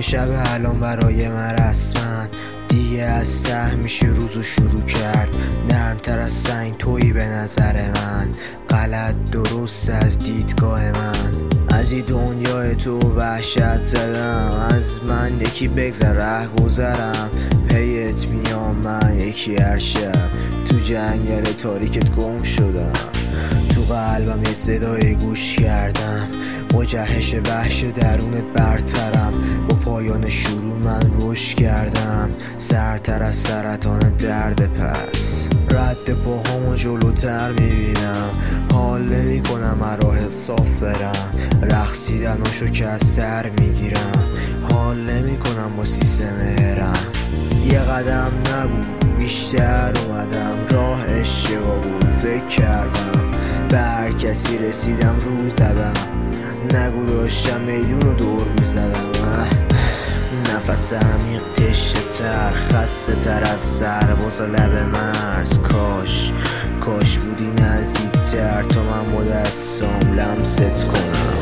شب الان برای من رسمن دیگه از ته میشه روزو شروع کرد. نرمتر از سنگ تویی به نظر من، غلط درست از دیدگاه من. از این دنیای تو وحشت زدم، از من یکی بگذر ره گذرم. پیت میام من یکی هر شب، تو جنگل تاریکت گم شدم. تو قلبم یه صدای گوش کردم، با جهش وحش درونت برترم. با پایان شروع من رشد کردم، سرتر از سرطان درد پس. رد پاهامو جلوتر میبینم، حال نمی کنم راه صاف برم. رقصیدناشو که از سر میگیرم، حال نمی کنم با سیستم هرم. یه قدم نبود بیشتر اومدم، راه اشتباه بود فکر کردم. به هر کسی رسیدم رو زدم، نگو داشتم میدونو دور میزدم. نفس عمیق تشنه تر، خسته تر از سرباز لب مرز. کاش بودی نزدیکتر تا من با دستام لمست کنم.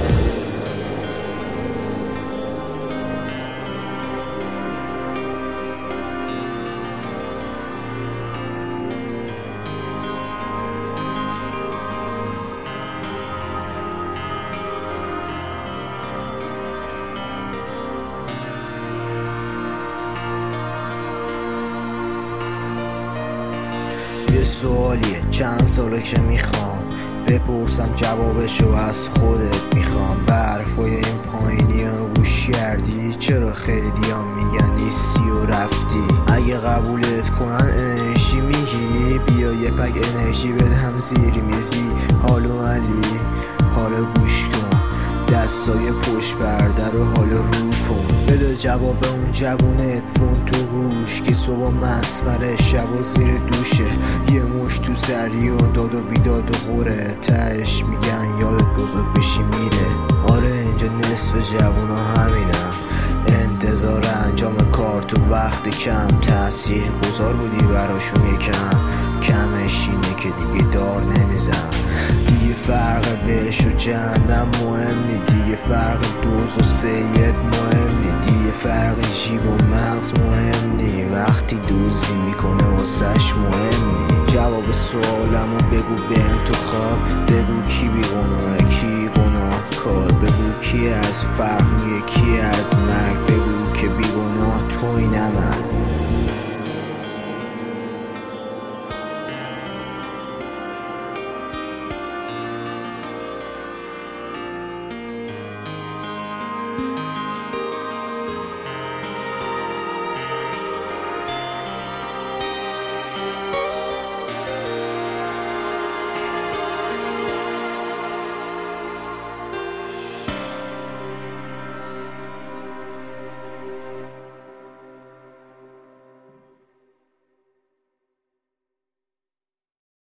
یه سوالیه چند ساله که میخوام بپرسم، جوابشو از خودت میخوام. برفای این پایینی ها گوش کردی؟ چرا خیلی ها میگن نیستی و رفتی؟ اگه قبولت کنن انرژی میگیری، بیا یه پک انرژی بدم زیر میزی. حالو علی حالا گوش کن، دستای پشت برده رو حالا رو کن. بده جواب اون جوونه ادفون تو گوش، که صبح مسخره شب و زیر دوشه. یه مش تو سری و داد و بیداد و خوره، تهش میگن یادت بزرگ بشی میره. آره اینجا نصف جوونا همینم، انتظار انجام کار تو وقت کم. تأثیر گذار بودی براشون یکم، کمش اینه که دیگه دار نمیزن. دیگه فرق بهش و جهنم مهم نی، دیگه فرق دوز و سید مهم نی، دیگه فرق جیب و مغز مهم نی. وقتی دوزی میکنه واسش مهم نی. جواب سوالمو بگو به انتخاب، بگو کی بیگناه کی گناه کار. بگو کی از فرق میگه کی از مرگ، بگو که بیگناه توی